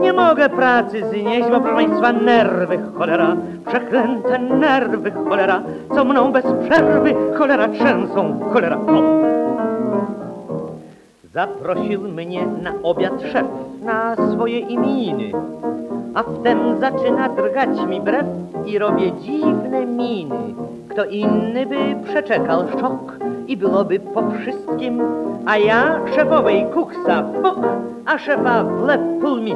Nie mogę pracy znieść, bo proszę państwa, nerwy, cholera, przeklęte nerwy, cholera, co mną bez przerwy, cholera, trzęsą, cholera, o. Zaprosił mnie na obiad szef, na swoje imieniny, a wtem zaczyna drgać mi brew i robię dziwne miny. Kto inny by przeczekał szok i byłoby po wszystkim, a ja szefowej kuksa w bok, a szefa w lep pół